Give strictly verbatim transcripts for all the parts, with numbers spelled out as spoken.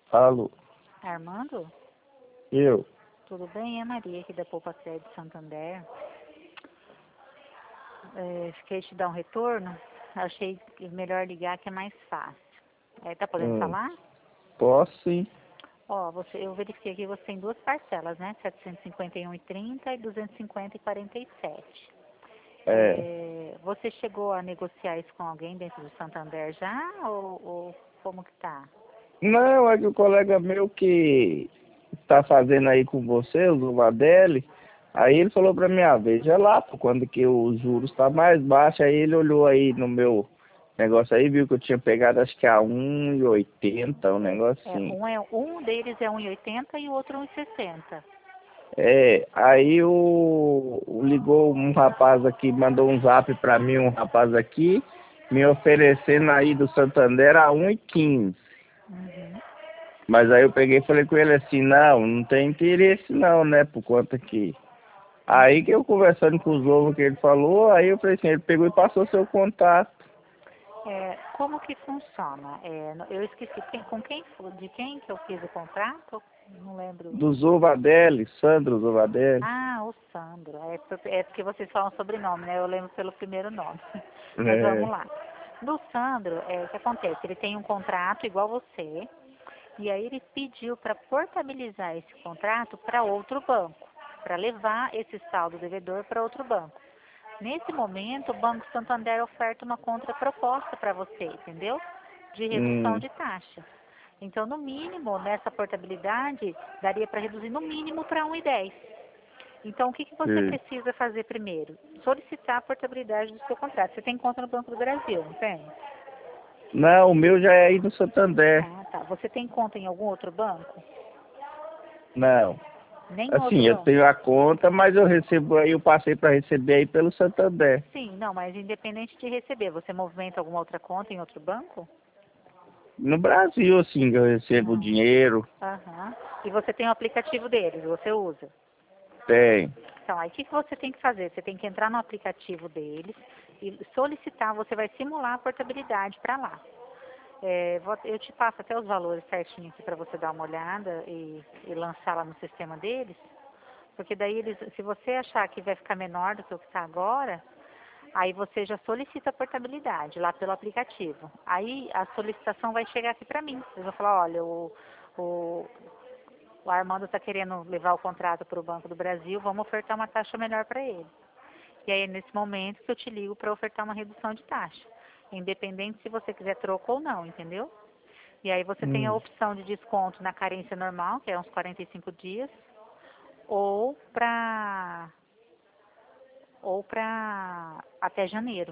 Alô, Armando, eu? tudo bem? É Maria aqui da Poupa Crédito Santander. É, fiquei te dar um retorno. Achei que melhor ligar que é mais fácil. É, tá podendo Hum, falar? posso sim. Ó, você, eu verifiquei aqui, você tem duas parcelas, né? setecentos e cinquenta e um e trinta e duzentos e cinquenta e quarenta e sete. É. É, você chegou a negociar isso com alguém dentro do Santander já? Ou, ou como que tá? Não, é que o colega meu que tá fazendo aí com você, o Zuvadelli, aí ele falou pra mim, ah, veja lá, pô, quando que os juros tá mais baixo, aí ele olhou aí no meu negócio aí, viu que eu tinha pegado acho que a um e oitenta, um negócio É, assim. um, é, um deles é um e oitenta e o outro um e sessenta. É, aí o, o- ligou um rapaz aqui, mandou um zap pra mim, um rapaz aqui, me oferecendo aí do Santander a um e quinze. Uhum. Mas aí eu peguei e falei com ele assim, não, não tem interesse não, né, por conta que... Aí que eu conversando com os ovos que ele falou, aí eu falei assim, ele pegou e passou seu contato. É, como que funciona? É, no- eu esqueci quem- com quem foi, de quem que eu fiz o contrato? Não lembro. Do Zovadelli, Sandro Zovadelli. Ah, o Sandro. É, por- é porque vocês falam sobrenome, né? Eu lembro pelo primeiro nome. Mas vamos É, lá. Do Sandro, é, o que acontece? Ele tem um contrato igual você, e aí ele pediu para portabilizar esse contrato para outro banco, para levar esse saldo devedor para outro banco. Nesse momento, o Banco Santander oferta uma contraproposta para você, entendeu? De redução hum, de taxa. Então, no mínimo, nessa portabilidade, daria para reduzir no mínimo para um e dez. Então, o que, que você sim. precisa fazer primeiro? Solicitar a portabilidade do seu contrato. Você tem conta no Banco do Brasil, não tem? Não, o meu já é aí no Santander. Ah, tá. Você tem conta em algum outro banco? Não. Nem no outro Assim, eu banco? tenho a conta, mas eu recebo aí, eu passei para receber aí pelo Santander. Sim, não, mas independente de receber, você movimenta alguma outra conta em outro banco? No Brasil, assim, eu recebo o Não. dinheiro, Aham. E você tem o aplicativo deles, você usa? tem. Então, aí o que que você tem que fazer? Você tem que entrar no aplicativo deles e solicitar, você vai simular a portabilidade para lá. É, vou- eu te passo até os valores certinho aqui para você dar uma olhada e, e lançar lá no sistema deles, porque daí eles, se você achar que vai ficar menor do que o que está agora, aí você já solicita a portabilidade lá pelo aplicativo. Aí a solicitação vai chegar aqui para mim. Eles vão falar, olha, o, o, o Armando está querendo levar o contrato para o Banco do Brasil, vamos ofertar uma taxa melhor para ele. E aí é nesse momento que eu te ligo para ofertar uma redução de taxa, independente se você quiser troco ou não, entendeu? E aí você tem a Hum, opção de desconto na carência normal, que é uns quarenta e cinco dias, ou para ou para até janeiro,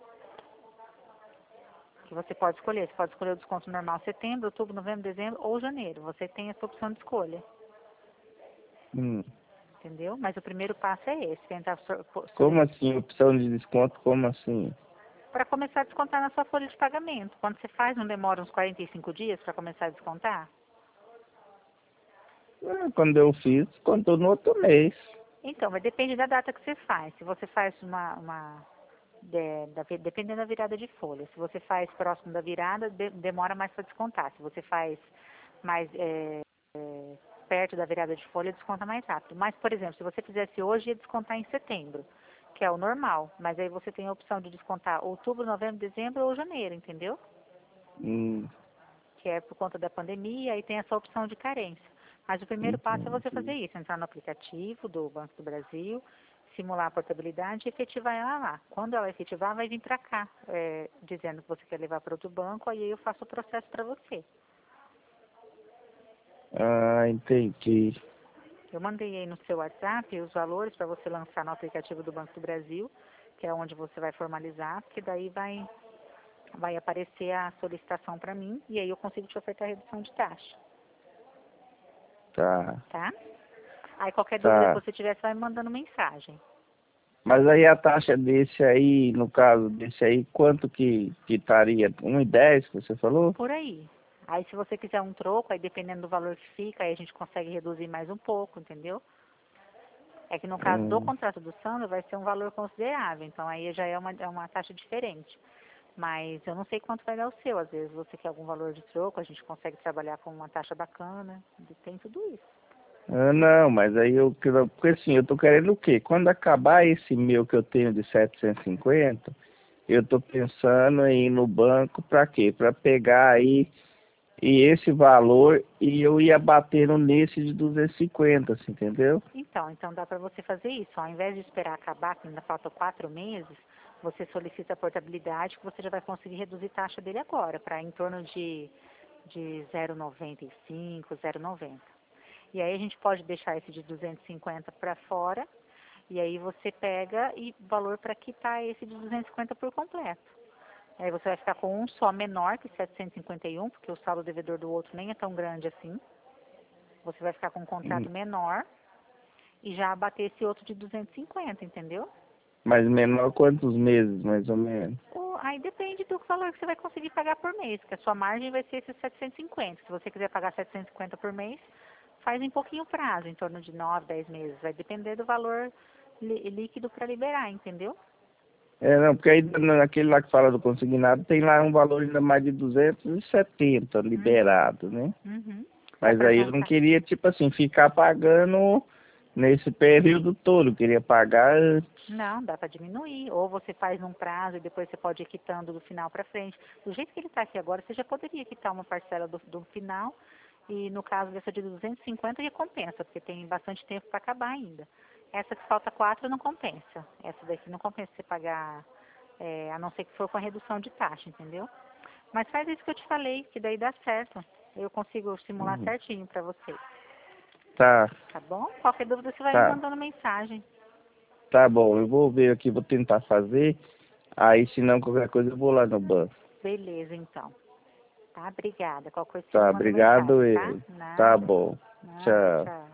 que você pode escolher. Você pode escolher o desconto normal setembro, outubro, novembro, dezembro ou janeiro. Você tem essa opção de escolha, hum. entendeu? Mas o primeiro passo é esse, tentar Como assim, opção de desconto, como assim? para começar a descontar na sua folha de pagamento. Quando você faz, não demora uns quarenta e cinco dias para começar a descontar? Ah, quando eu fiz, contou no outro mês. Então, mas depende da data que você faz. Se você faz uma, uma de- da, dependendo da virada de folha. Se você faz próximo da virada, de- demora mais para descontar. Se você faz mais é, é, perto da virada de folha, desconta mais rápido. Mas, por exemplo, se você fizesse hoje, ia descontar em setembro, que é o normal. Mas aí você tem a opção de descontar outubro, novembro, dezembro ou janeiro, entendeu? Hum, Que é por conta da pandemia, aí tem essa opção de carência. Mas o primeiro passo é você fazer entendi. isso, entrar no aplicativo do Banco do Brasil, simular a portabilidade e efetivar ela lá. Quando ela efetivar, vai vir para cá, é, dizendo que você quer levar para outro banco, aí eu faço o processo para você. Ah, entendi. Eu mandei aí no seu WhatsApp os valores para você lançar no aplicativo do Banco do Brasil, que é onde você vai formalizar, porque daí vai, vai aparecer a solicitação para mim e aí eu consigo te ofertar redução de taxa, Tá, tá? Aí qualquer dúvida que tá. você tiver, você vai me mandando mensagem. Mas aí a taxa desse aí, no caso desse aí, quanto que, que estaria? Um e dez que você falou? Por aí. Aí se você quiser um troco, aí dependendo do valor que fica, aí a gente consegue reduzir mais um pouco, entendeu? É que no caso do Hum, contrato do Sandro vai ser um valor considerável, então aí já é uma, é uma taxa diferente. Mas eu não sei quanto vai dar o seu. Às vezes você quer algum valor de troco, a gente consegue trabalhar com uma taxa bacana. Tem tudo isso. Ah, não, mas aí eu quero... Porque assim, eu tô querendo o quê? Quando acabar esse meu que eu tenho de setecentos e cinquenta, eu tô pensando em ir no banco pra quê? Pra pegar aí e esse valor e eu ia batendo nesse de duzentos e cinquenta, assim, entendeu? Então, então dá para você fazer isso. Ao invés de esperar acabar, que ainda faltam quatro meses, você solicita a portabilidade, que você já vai conseguir reduzir a taxa dele agora, para em torno de, de zero vírgula noventa e cinco, zero vírgula noventa. E aí a gente pode deixar esse de duzentos e cinquenta para fora, e aí você pega e valor para quitar esse de duzentos e cinquenta por completo. Aí você vai ficar com um só menor que setecentos e cinquenta e um, porque o saldo devedor do outro nem é tão grande assim. Você vai ficar com um Hum, contrato menor e já abater esse outro de duzentos e cinquenta, entendeu? Mas menor quantos meses, mais ou menos? O- aí depende do valor que você vai conseguir pagar por mês, que a sua margem vai ser esses setecentos e cinquenta. Se você quiser pagar setecentos e cinquenta por mês, faz em pouquinho prazo, em torno de nove, dez meses. Vai depender do valor li- líquido para liberar, entendeu? É, não, porque aí naquele lá que fala do consignado tem lá um valor ainda mais de duzentos e setenta Uhum, liberado, né? uhum. É Mas para aí eu não juntar. queria, tipo assim, ficar pagando nesse período todo. Eu queria pagar antes. Não, dá para diminuir. Ou você faz num prazo e depois você pode ir quitando do final para frente. Do jeito que ele está aqui agora, você já poderia quitar uma parcela do, do final. E no caso dessa de duzentos e cinquenta, já compensa, porque tem bastante tempo para acabar ainda. Essa que falta quatro não compensa. Essa daqui não compensa você pagar, é, a não ser que for com a redução de taxa, entendeu? Mas faz isso que eu te falei, que daí dá certo. Eu consigo simular Uhum. certinho para você. Tá, Tá bom? Qualquer dúvida você vai me tá, mandando mensagem. tá bom. Eu vou ver aqui, vou tentar fazer. Aí, se não, qualquer coisa, eu vou lá no banco. Beleza, então. Tá? Obrigada. Qualquer coisa você me Tá, manda mensagem, obrigado tá? e tá Nada. bom. Nada. Tchau. Tchau.